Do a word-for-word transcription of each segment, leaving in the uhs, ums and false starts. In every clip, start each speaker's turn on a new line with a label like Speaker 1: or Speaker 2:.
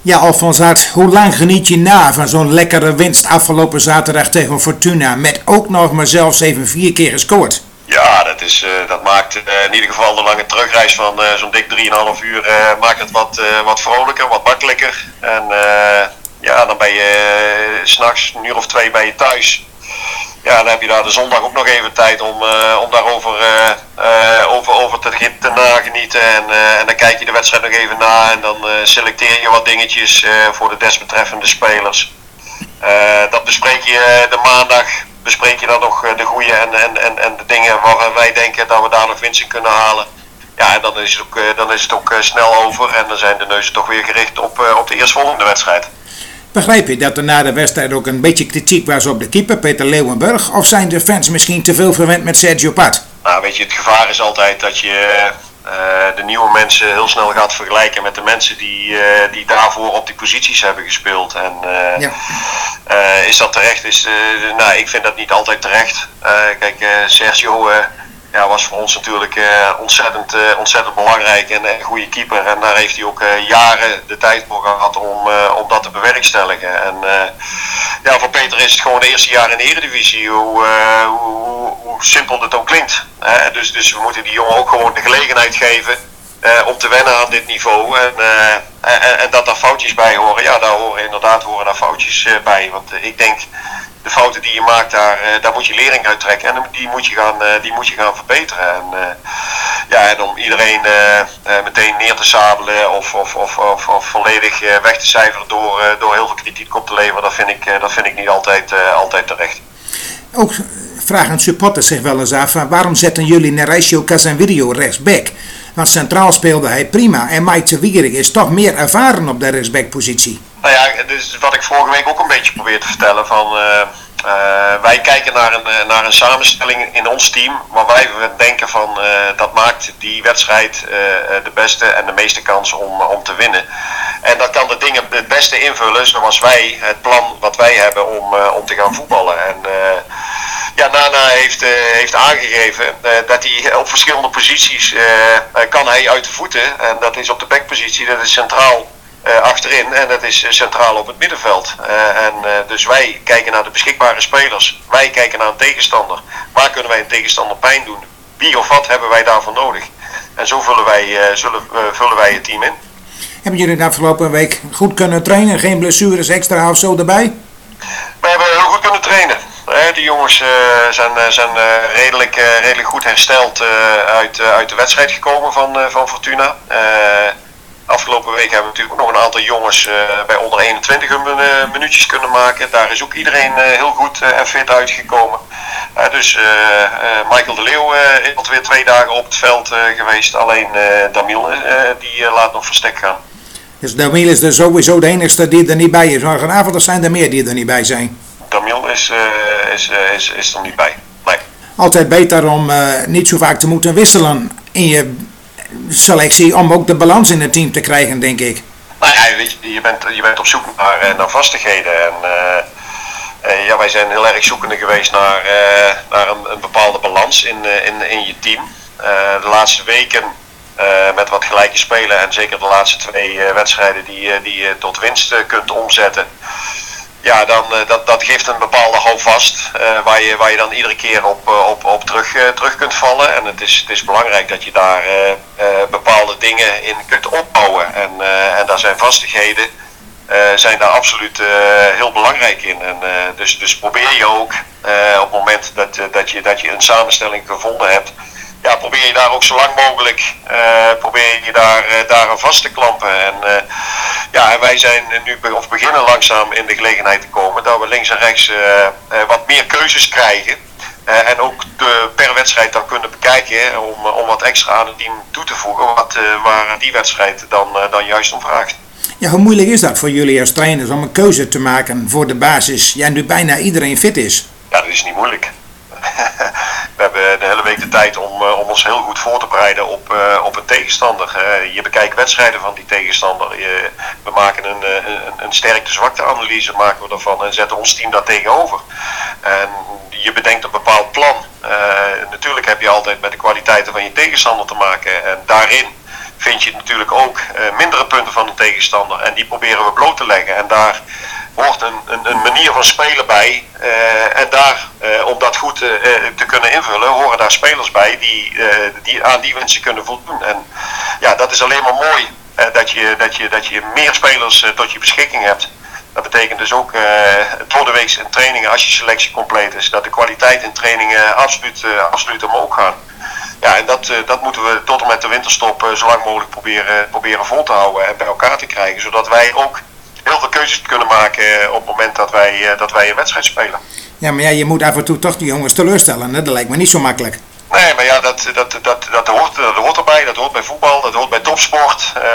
Speaker 1: Ja, Alfons Hart, hoe lang geniet je na van zo'n lekkere winst afgelopen zaterdag tegen Fortuna, met ook nog maar zelfs even vier keer gescoord?
Speaker 2: Ja, dat, is, uh, dat maakt uh, in ieder geval de lange terugreis van uh, zo'n dik drieënhalf uur uh, maakt het wat, uh, wat vrolijker, wat makkelijker. En uh, ja, dan ben je uh, 's nachts een uur of twee bij je thuis. Ja, dan heb je daar de zondag ook nog even tijd om, uh, om daarover uh, uh, over, over te, te nagenieten. En, uh, en dan kijk je de wedstrijd nog even na en dan uh, selecteer je wat dingetjes uh, voor de desbetreffende spelers. Uh, dat bespreek je de maandag, bespreek je dan nog de goede en, en, en, en de dingen waar wij denken dat we daar nog winst in kunnen halen. Ja, en dan is het ook, uh, dan is het ook uh, snel over en dan zijn de neuzen toch weer gericht op, uh, op de eerstvolgende wedstrijd.
Speaker 1: Begrijp je dat er na de wedstrijd ook een beetje kritiek was op de keeper, Peter Leeuwenburg? Of zijn de fans misschien te veel verwend met Sergio Pat?
Speaker 2: Nou, weet je, het gevaar is altijd dat je uh, de nieuwe mensen heel snel gaat vergelijken met de mensen die, uh, die daarvoor op die posities hebben gespeeld. En uh, ja. uh, is dat terecht? Is, uh, nou, ik vind dat niet altijd terecht. Uh, kijk, uh, Sergio uh, ja, was voor ons natuurlijk uh, ontzettend, uh, ontzettend belangrijk en een goede keeper. En daar heeft hij ook uh, jaren de tijd voor gehad om, uh, om dat te bewerkstelligen. En uh, ja, voor Peter is het gewoon de eerste jaar in de Eredivisie, hoe, uh, hoe, hoe simpel het ook klinkt. Hè? Dus, dus we moeten die jongen ook gewoon de gelegenheid geven uh, om te wennen aan dit niveau. En, uh, en, en dat daar foutjes bij horen, ja, daar horen inderdaad horen daar foutjes uh, bij. Want uh, ik denk, de fouten die je maakt, daar, uh, daar moet je lering uit trekken en die moet je gaan, uh, die moet je gaan verbeteren. En, uh, ja, en om iedereen uh, uh, meteen neer te sabelen of, of, of, of, of volledig uh, weg te cijferen door, uh, door heel veel kritiek op te leveren, dat vind ik, uh, dat vind ik niet altijd, uh, altijd terecht.
Speaker 1: Ook vragen supporters zich wel eens af, waarom zetten jullie Neresio Casemiro rechtsback? Want centraal speelde hij prima en Mike de Wierik is toch meer ervaren op de rechtsbackpositie.
Speaker 2: Nou ja, dus wat ik vorige week ook een beetje probeer te vertellen van uh, uh, wij kijken naar een, naar een samenstelling in ons team waar wij denken van uh, dat maakt die wedstrijd uh, de beste en de meeste kans om, om te winnen. En dat kan de dingen het beste invullen zoals wij het plan wat wij hebben om, uh, om te gaan voetballen. En, uh, ja, Nana heeft, uh, heeft aangegeven uh, dat hij op verschillende posities uh, kan hij uit de voeten. En dat is op de backpositie, dat is centraal uh, achterin en dat is uh, centraal op het middenveld. Uh, en uh, dus wij kijken naar de beschikbare spelers. Wij kijken naar een tegenstander. Waar kunnen wij een tegenstander pijn doen? Wie of wat hebben wij daarvoor nodig? En zo vullen wij, uh, zullen, uh, vullen wij het team in.
Speaker 1: Hebben jullie de afgelopen week goed kunnen trainen? Geen blessures extra of zo erbij?
Speaker 2: We hebben heel goed kunnen trainen. De jongens uh, zijn, zijn uh, redelijk, uh, redelijk goed hersteld uh, uit, uh, uit de wedstrijd gekomen van, uh, van Fortuna. Uh, afgelopen week hebben we natuurlijk ook nog een aantal jongens uh, bij onder eenentwintig hun uh, minuutjes kunnen maken. Daar is ook iedereen uh, heel goed uh, en fit uitgekomen. Uh, dus uh, uh, Michael de Leeuw uh, is alweer twee dagen op het veld uh, geweest. Alleen uh, Damiel uh, die uh, laat nog verstek gaan.
Speaker 1: Dus Damiel is er sowieso de enigste die er niet bij is. Morgenavond of zijn er meer die er niet bij zijn?
Speaker 2: Damiel is, uh, is, uh, is, is er niet bij. Nee.
Speaker 1: Altijd beter om uh, niet zo vaak te moeten wisselen in je selectie om ook de balans in het team te krijgen, denk ik.
Speaker 2: Nou ja, weet je, je, bent, je bent op zoek naar, naar vastigheden. En, uh, uh, ja, wij zijn heel erg zoekende geweest naar, uh, naar een, een bepaalde balans in, uh, in, in je team. Uh, de laatste weken uh, met wat gelijke spelen en zeker de laatste twee uh, wedstrijden die, uh, die je tot winst uh, kunt omzetten. Ja, dan, uh, dat, dat geeft een bepaalde houvast uh, waar, je, waar je dan iedere keer op, uh, op, op terug, uh, terug kunt vallen. En het is, het is belangrijk dat je daar uh, uh, bepaalde dingen in kunt opbouwen. En, uh, en daar zijn vastigheden uh, zijn daar absoluut uh, heel belangrijk in. En, uh, dus, dus probeer je ook uh, op het moment dat, uh, dat, je, dat je een samenstelling gevonden hebt. Ja, probeer je daar ook zo lang mogelijk uh, probeer je daar, uh, daar aan vast te klampen. En, uh, ja, en wij zijn nu of beginnen langzaam in de gelegenheid te komen dat we links en rechts uh, uh, wat meer keuzes krijgen. Uh, en ook de, per wedstrijd dan kunnen bekijken hè, om, om wat extra aan het team toe te voegen wat, uh, waar die wedstrijd dan, uh, dan juist om vraagt.
Speaker 1: Ja, hoe moeilijk is dat voor jullie als trainers om een keuze te maken voor de basis? Ja, nu bijna iedereen fit is.
Speaker 2: Ja, dat is niet moeilijk. We hebben de hele week de tijd om, uh, om ons heel goed voor te bereiden op, uh, op een tegenstander. Uh, je bekijkt wedstrijden van die tegenstander. Je, we maken een, een, een sterkte-zwakte-analyse maken we ervan en zetten ons team daar tegenover. En je bedenkt een bepaald plan. Uh, natuurlijk heb je altijd met de kwaliteiten van je tegenstander te maken. En daarin vind je natuurlijk ook uh, mindere punten van een tegenstander. En die proberen we bloot te leggen. En daar hoort een, een, een manier van spelen bij. Uh, en daar, uh, om dat goed uh, te kunnen invullen, horen daar spelers bij die, uh, die aan die wensen kunnen voldoen. En ja, dat is alleen maar mooi. Uh, dat, je, dat, je, dat je meer spelers uh, tot je beschikking hebt. Dat betekent dus ook uh, door de week in trainingen, als je selectie compleet is, dat de kwaliteit in trainingen absoluut, uh, absoluut omhoog gaat. Ja, en dat, uh, dat moeten we tot en met de winterstop uh, zo lang mogelijk proberen, proberen vol te houden en bij elkaar te krijgen. Zodat wij ook heel veel keuzes kunnen maken uh, op het moment dat wij, uh, dat wij een wedstrijd spelen.
Speaker 1: Ja, maar ja, je moet af en toe toch die jongens teleurstellen. Hè? Dat lijkt me niet zo makkelijk.
Speaker 2: Nee, maar ja, dat, dat, dat, dat, hoort, dat hoort erbij. Dat hoort bij voetbal, dat hoort bij topsport. Uh,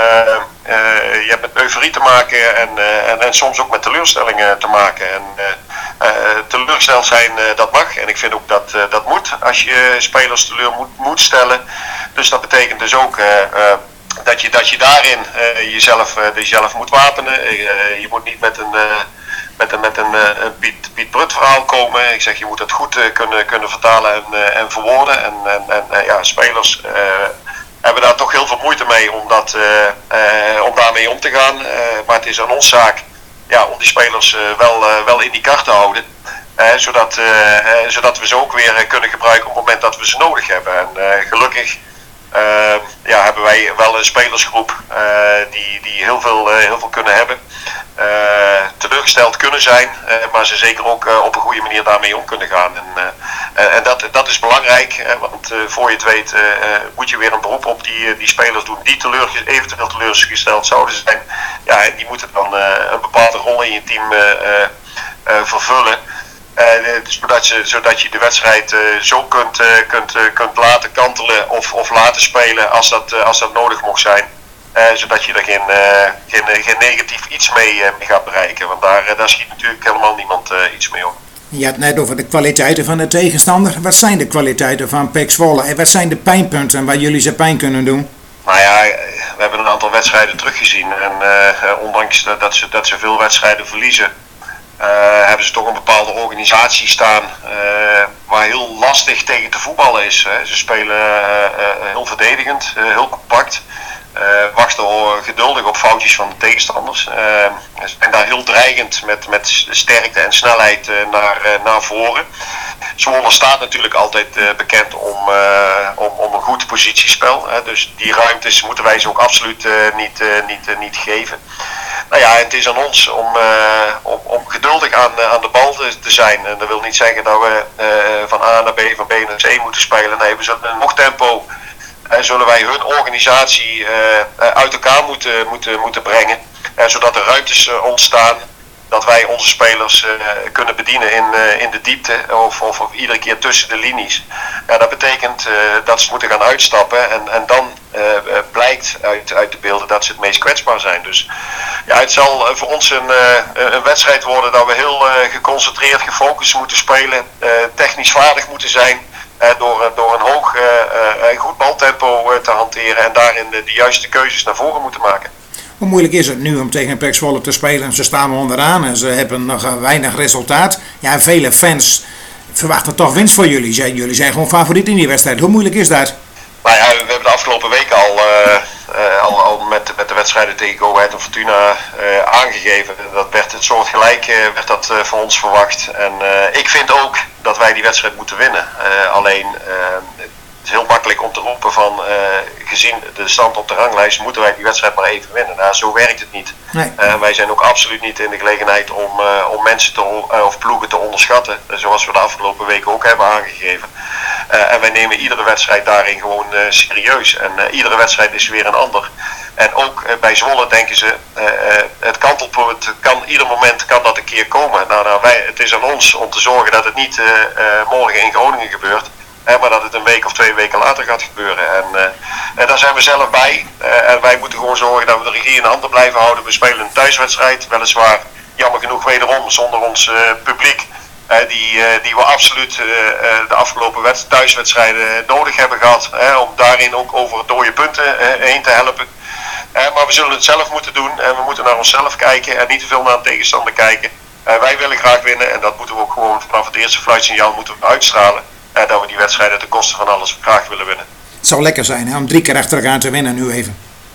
Speaker 2: uh, je hebt met euforie te maken en, uh, en, en soms ook met teleurstellingen te maken. En uh, uh, teleurgesteld zijn, uh, dat mag. En ik vind ook dat uh, dat moet als je spelers teleur moet, moet stellen. Dus dat betekent dus ook uh, uh, dat, je, dat je daarin uh, jezelf, uh, jezelf moet wapenen. Uh, je moet niet met een... Uh, met een, met een, een Piet, Piet Brut verhaal komen. Ik zeg, je moet het goed uh, kunnen, kunnen vertalen en, uh, en verwoorden. En, en, en uh, ja, spelers uh, hebben daar toch heel veel moeite mee om, dat, uh, uh, om daarmee om te gaan. Uh, maar het is aan ons zaak ja, om die spelers uh, wel, uh, wel in die kar te houden. Uh, zodat, uh, uh, zodat we ze ook weer uh, kunnen gebruiken op het moment dat we ze nodig hebben. En uh, gelukkig uh, ja, hebben wij wel een spelersgroep uh, die, die heel, veel, uh, heel veel kunnen hebben. Uh, teleurgesteld kunnen zijn, uh, maar ze zeker ook uh, op een goede manier daarmee om kunnen gaan. En, uh, uh, en dat, dat is belangrijk, uh, want uh, voor je het weet uh, uh, moet je weer een beroep op die, uh, die spelers doen die teleurge- eventueel teleurgesteld zouden zijn. Ja, en die moeten dan uh, een bepaalde rol in je team uh, uh, vervullen. Uh, zodat, je, zodat je de wedstrijd uh, zo kunt, uh, kunt, uh, kunt laten kantelen of, of laten spelen als dat, uh, als dat nodig mocht zijn. Uh, zodat je er geen, uh, geen, geen negatief iets mee, uh, mee gaat bereiken. Want daar, uh, daar schiet natuurlijk helemaal niemand uh, iets mee op.
Speaker 1: Je had het net over de kwaliteiten van de tegenstander. Wat zijn de kwaliteiten van P E C Zwolle? En wat zijn de pijnpunten waar jullie ze pijn kunnen doen?
Speaker 2: Nou ja, we hebben een aantal wedstrijden teruggezien. En uh, ondanks dat ze, dat ze veel wedstrijden verliezen, uh, hebben ze toch een bepaalde organisatie staan uh, waar heel lastig tegen te voetballen is. Hè. Ze spelen uh, uh, heel verdedigend, uh, heel compact. Uh, wachten geduldig op foutjes van de tegenstanders. Uh, en daar heel dreigend met, met sterkte en snelheid uh, naar, uh, naar voren. Zwolle staat natuurlijk altijd uh, bekend om, uh, om, om een goed positiespel. Hè. Dus die ruimtes moeten wij ze ook absoluut uh, niet, uh, niet, uh, niet geven. Nou ja, het is aan ons om, uh, om, om geduldig aan, uh, aan de bal te, te zijn. En dat wil niet zeggen dat we uh, van A naar B, van B naar C moeten spelen. Nee, we zullen een hoog tempo Uh, zullen wij hun organisatie uh, uh, uit elkaar moeten, moeten, moeten brengen. Uh, zodat er ruimtes uh, ontstaan. Dat wij onze spelers uh, kunnen bedienen in, uh, in de diepte. Of, of, of iedere keer tussen de linies. Uh, dat betekent uh, dat ze moeten gaan uitstappen. En, en dan uh, uh, blijkt uit, uit de beelden dat ze het meest kwetsbaar zijn. Dus ja, het zal uh, voor ons een, uh, een wedstrijd worden dat we heel uh, geconcentreerd, gefocust moeten spelen. Uh, technisch vaardig moeten zijn. Uh, door, uh, door een hoog, uh, uh, goed baltempo uh, te hanteren en daarin de, de juiste keuzes naar voren moeten maken.
Speaker 1: Hoe moeilijk is het nu om tegen P E C Zwolle te spelen? Ze staan onderaan en ze hebben nog weinig resultaat. Ja, vele fans verwachten toch winst voor jullie. Jullie zijn gewoon favoriet in die wedstrijd. Hoe moeilijk is dat?
Speaker 2: Nou ja, we hebben de afgelopen weken al, uh, uh, al, al met, met de wedstrijden tegen Go Ahead en Fortuna uh, aangegeven. Dat werd het soortgelijk uh, werd dat uh, van ons verwacht. En uh, ik vind ook dat wij die wedstrijd moeten winnen. Uh, alleen uh, het is heel makkelijk om te roepen van uh, gezien de stand op de ranglijst moeten wij die wedstrijd maar even winnen. Nou, zo werkt het niet. Nee. Uh, wij zijn ook absoluut niet in de gelegenheid om, uh, om mensen te, uh, of ploegen te onderschatten. Uh, zoals we de afgelopen weken ook hebben aangegeven. Uh, en wij nemen iedere wedstrijd daarin gewoon uh, serieus. En uh, iedere wedstrijd is weer een ander. En ook uh, bij Zwolle denken ze, uh, uh, het kantelpunt kan, ieder moment kan dat een keer komen. Nou, nou, wij, het is aan ons om te zorgen dat het niet uh, uh, morgen in Groningen gebeurt. Uh, maar dat het een week of twee weken later gaat gebeuren. En, uh, en daar zijn we zelf bij. Uh, en wij moeten gewoon zorgen dat we de regie in handen blijven houden. We spelen een thuiswedstrijd, weliswaar jammer genoeg wederom zonder ons uh, publiek. Uh, die, uh, die we absoluut uh, uh, de afgelopen wet- thuiswedstrijden nodig hebben gehad. Uh, om daarin ook over dode punten uh, heen te helpen. Uh, maar we zullen het zelf moeten doen. En we moeten naar onszelf kijken en niet te veel naar een tegenstander kijken. Uh, wij willen graag winnen en dat moeten we ook gewoon vanaf het eerste fluitsignaal moeten we uitstralen. Uh, dat we die wedstrijden ten koste van alles graag willen winnen.
Speaker 1: Het zou lekker zijn hè, om drie keer achter elkaar te winnen nu even.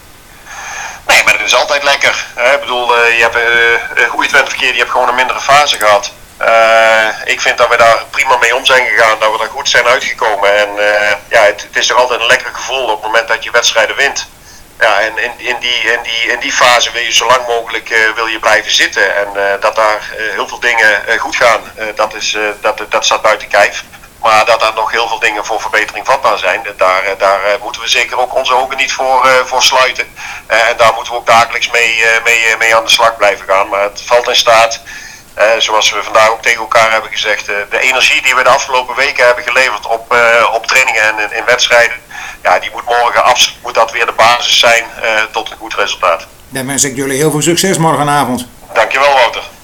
Speaker 2: Nee, maar het is altijd lekker. Hè? Ik bedoel, uh, je hebt, uh, hoe je het bent verkeerd, je hebt gewoon een mindere fase gehad. Uh, ik vind dat we daar prima mee om zijn gegaan, dat we daar goed zijn uitgekomen. En uh, ja, het, het is toch altijd een lekker gevoel op het moment dat je wedstrijden wint. Ja, en in, in, die, in, die, in die fase wil je zo lang mogelijk uh, wil je blijven zitten. En uh, dat daar uh, heel veel dingen uh, goed gaan, uh, dat, is, uh, dat, dat staat buiten kijf. Maar dat er nog heel veel dingen voor verbetering vatbaar zijn, daar, daar uh, moeten we zeker ook onze ogen niet voor, uh, voor sluiten. Uh, en daar moeten we ook dagelijks mee, uh, mee, uh, mee aan de slag blijven gaan. Maar het valt in staat, uh, zoals we vandaag ook tegen elkaar hebben gezegd, uh, de energie die we de afgelopen weken hebben geleverd op, uh, op trainingen en in, in wedstrijden, ja, die moet morgen absoluut moet dat weer de basis zijn uh, tot een goed resultaat.
Speaker 1: Dan wens ik jullie heel veel succes morgenavond.
Speaker 2: Dankjewel, Wouter.